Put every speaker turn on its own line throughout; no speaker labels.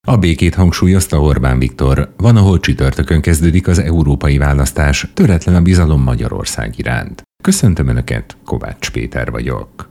A békét hangsúlyozta Orbán Viktor, van, ahol csütörtökön kezdődik az európai választás, töretlen a bizalom Magyarország iránt. Köszöntöm Önöket, Kovács Péter vagyok.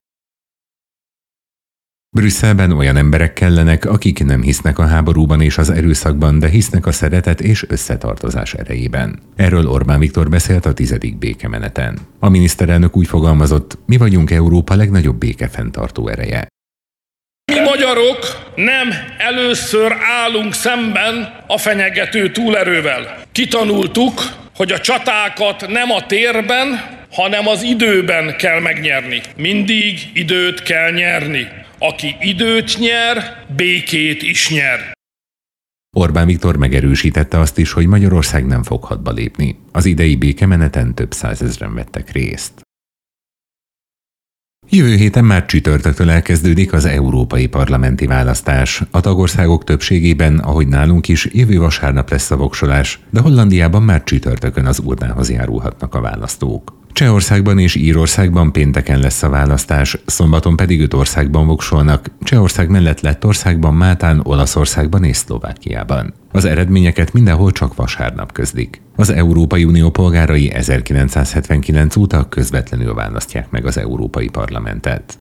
Brüsszelben olyan emberek kellenek, akik nem hisznek a háborúban és az erőszakban, de hisznek a szeretet és összetartozás erejében. Erről Orbán Viktor beszélt a 10. békemeneten. A miniszterelnök úgy fogalmazott, mi vagyunk Európa legnagyobb békefenntartó ereje.
Mi magyarok nem először állunk szemben a fenyegető túlerővel. Kitanultuk, hogy a csatákat nem a térben, hanem az időben kell megnyerni. Mindig időt kell nyerni. Aki időt nyer, békét is nyer.
Orbán Viktor megerősítette azt is, hogy Magyarország nem fog hadba lépni. Az idei békemeneten több százezren vettek részt. Jövő héten már csütörtöktől elkezdődik az európai parlamenti választás. A tagországok többségében, ahogy nálunk is, jövő vasárnap lesz a voksolás, de Hollandiában már csütörtökön az urnához járulhatnak a választók. Csehországban és Írországban pénteken lesz a választás, szombaton pedig 5 országban voksolnak, Csehország mellett Lettországban, Máltán, Olaszországban és Szlovákiában. Az eredményeket mindenhol csak vasárnap közlik. Az Európai Unió polgárai 1979 óta közvetlenül választják meg az Európai Parlamentet.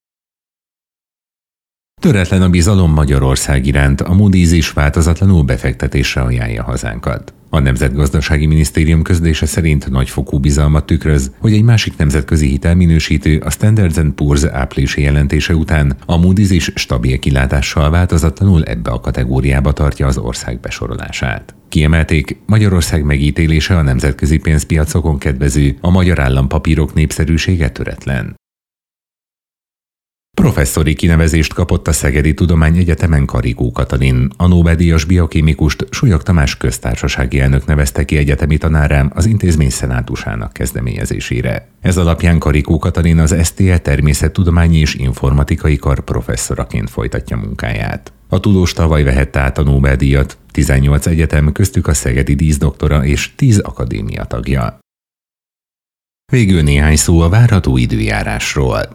Töretlen a bizalom Magyarország iránt, a Moody's is változatlanul befektetésre ajánlja hazánkat. A Nemzetgazdasági Minisztérium közlése szerint nagyfokú bizalmat tükröz, hogy egy másik nemzetközi hitelminősítő, a Standard & Poor's áprilisi jelentése után a Moody's is stabil kilátással változatlanul ebbe a kategóriába tartja az ország besorolását. Kiemelték, Magyarország megítélése a nemzetközi pénzpiacokon kedvező, a magyar állampapírok népszerűsége töretlen. Professzori kinevezést kapott a Szegedi Tudományegyetemen Karikó Katalin. A Nobel-díjas biokémikust Súlyog Tamás köztársasági elnök nevezte ki egyetemi tanárám az intézmény szenátusának kezdeményezésére. Ez alapján Karikó Katalin az STE természettudományi és informatikai kar professzoraként folytatja munkáját. A tudós tavaly vehette át a Nobel-díjat, 18 egyetem, köztük a szegedi díszdoktora és 10 akadémia tagja. Végül néhány szó a várható időjárásról.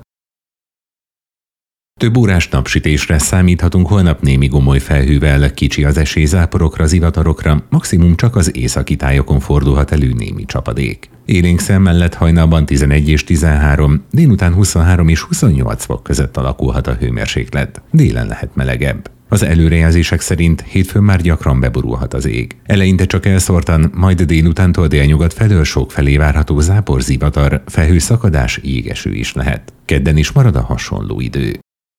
Több órás napsütésre számíthatunk holnap némi gomoly felhővel, kicsi az esély záporokra, zivatarokra, maximum csak az északi tájokon fordulhat elő némi csapadék. Élénk szél mellett hajnalban 11 és 13, délután 23 és 28 fok között alakulhat a hőmérséklet, délen lehet melegebb. Az előrejelzések szerint hétfőn már gyakran beborulhat az ég. Eleinte csak elszórtan, majd délutántól délnyugat felől sokfelé várható zápor, zivatar, felhőszakadás, jégeső is lehet. Kedden is marad a hasonló idő.